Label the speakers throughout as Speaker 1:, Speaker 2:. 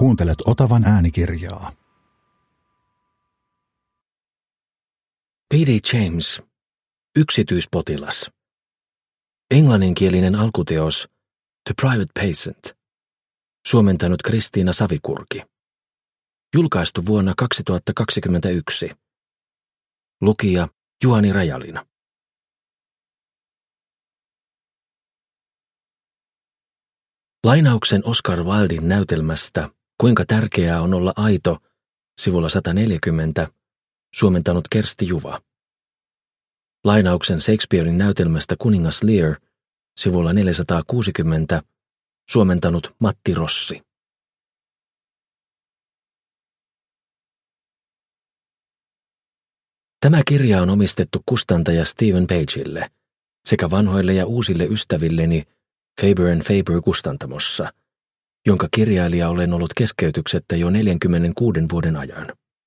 Speaker 1: Kuuntelet Otavan äänikirjaa.
Speaker 2: P.D. James, Yksityispotilas. Englanninkielinen alkuteos The Private Patient. Suomentanut Kristiina Savikurki. Julkaistu vuonna 2021. Lukija Juhani Rajalina. Lainauksen Oscar Wilden näytelmästä Kuinka tärkeää on olla aito, sivulla 140, suomentanut Kersti Juva. Lainauksen Shakespearen näytelmästä Kuningas Lear, sivulla 460, suomentanut Matti Rossi. Tämä kirja on omistettu kustantaja Stephen Pagelle sekä vanhoille ja uusille ystävilleni Faber & Faber kustantamossa, jonka kirjailija olen ollut keskeytyksettä jo 46 vuoden ajan.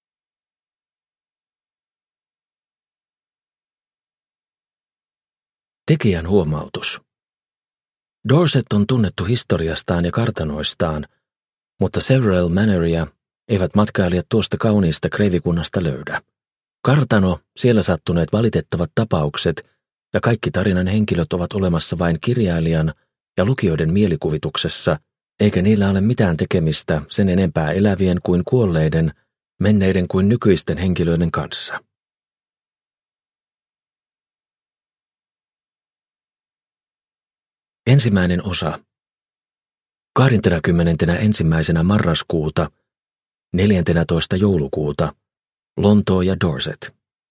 Speaker 2: Tekijän huomautus. Dorset on tunnettu historiastaan ja kartanoistaan, mutta Several Manoria eivät matkailijat tuosta kauniista kreivikunnasta löydä. Kartano, siellä sattuneet valitettavat tapaukset ja kaikki tarinan henkilöt ovat olemassa vain kirjailijan ja lukijoiden mielikuvituksessa, eikä niillä ole mitään tekemistä sen enempää elävien kuin kuolleiden, menneiden kuin nykyisten henkilöiden kanssa. Ensimmäinen osa. 21. marraskuuta, 14. joulukuuta, Lontoo ja Dorset.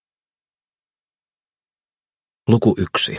Speaker 2: Luku 1.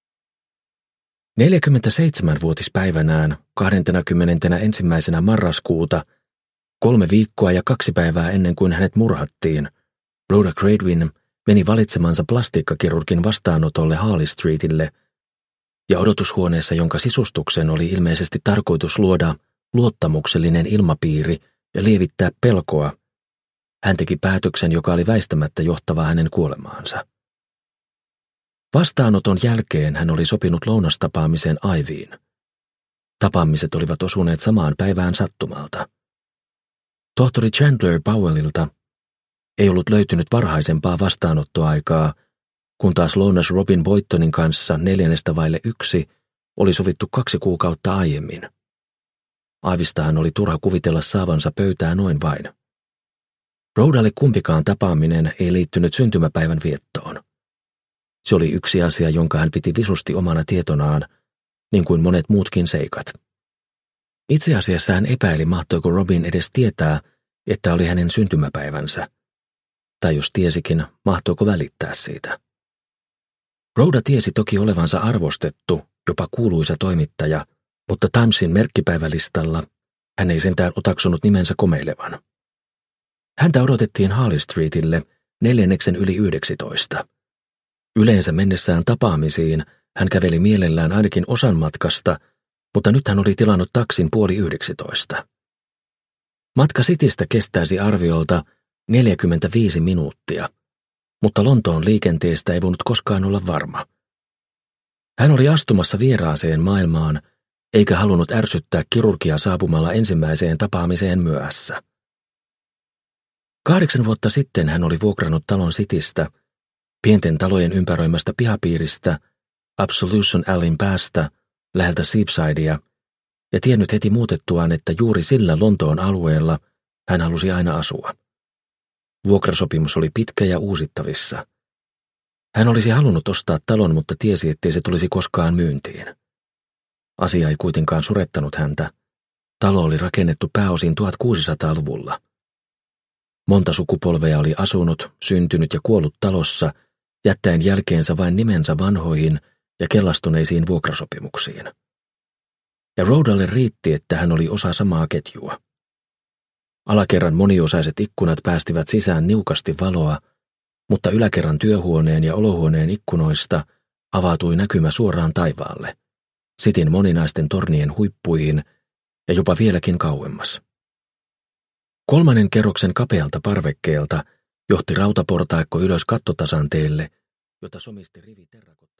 Speaker 2: 47-vuotispäivänään 21. marraskuuta, 3 viikkoa ja 2 päivää ennen kuin hänet murhattiin, Rhoda Gradwin meni valitsemansa plastiikkakirurgin vastaanotolle Harley Streetille ja odotushuoneessa, jonka sisustuksen oli ilmeisesti tarkoitus luoda luottamuksellinen ilmapiiri ja lievittää pelkoa, hän teki päätöksen, joka oli väistämättä johtava hänen kuolemaansa. Vastaanoton jälkeen hän oli sopinut lounastapaamiseen Ivyin. Tapaamiset olivat osuneet samaan päivään sattumalta. Tohtori Chandler Powellilta ei ollut löytynyt varhaisempaa vastaanottoaikaa, kun taas lounas Robin Boytonin kanssa 1:45 oli sovittu 2 kuukautta aiemmin. Ivystahan oli turha kuvitella saavansa pöytää noin vain. Rhodalle kumpikaan tapaaminen ei liittynyt syntymäpäivän viettoon. Se oli yksi asia, jonka hän piti visusti omana tietonaan, niin kuin monet muutkin seikat. Itse asiassa hän epäili, mahtoiko Robin edes tietää, että oli hänen syntymäpäivänsä. Tai jos tiesikin, mahtoiko välittää siitä. Rhoda tiesi toki olevansa arvostettu, jopa kuuluisa toimittaja, mutta Timesin merkkipäivälistalla hän ei sentään otaksunut nimensä komeilevan. Häntä odotettiin Harley Streetille 11:45. Yleensä mennessään tapaamisiin hän käveli mielellään ainakin osan matkasta, mutta nyt hän oli tilannut taksin 8:30. Matka Citystä kestäisi arviolta 45 minuuttia, mutta Lontoon liikenteestä ei voinut koskaan olla varma. Hän oli astumassa vieraaseen maailmaan, eikä halunnut ärsyttää kirurgia saapumalla ensimmäiseen tapaamiseen myöhässä. 8 vuotta sitten hän oli vuokrannut talon Citystä, pienten talojen ympäröimästä pihapiiristä, Absolution Alleyn päästä, läheltä Seasidea, ja tiennyt heti muutettuaan, että juuri sillä Lontoon alueella hän halusi aina asua. Vuokrasopimus oli pitkä ja uusittavissa. Hän olisi halunnut ostaa talon, mutta tiesi, ettei se tulisi koskaan myyntiin. Asia ei kuitenkaan surettanut häntä. Talo oli rakennettu pääosin 1600-luvulla. Monta sukupolvea oli asunut, syntynyt ja kuollut talossa, jättäen jälkeensä vain nimensä vanhoihin ja kellastuneisiin vuokrasopimuksiin. Ja Rhodalle riitti, että hän oli osa samaa ketjua. Alakerran moniosaiset ikkunat päästivät sisään niukasti valoa, mutta yläkerran työhuoneen ja olohuoneen ikkunoista avautui näkymä suoraan taivaalle, Cityn moninaisten tornien huippuihin ja jopa vieläkin kauemmas. 3. kerroksen kapealta parvekkeelta johti rautaportaikko ylös kattotasanteelle, jota somisti rivi terrakotta.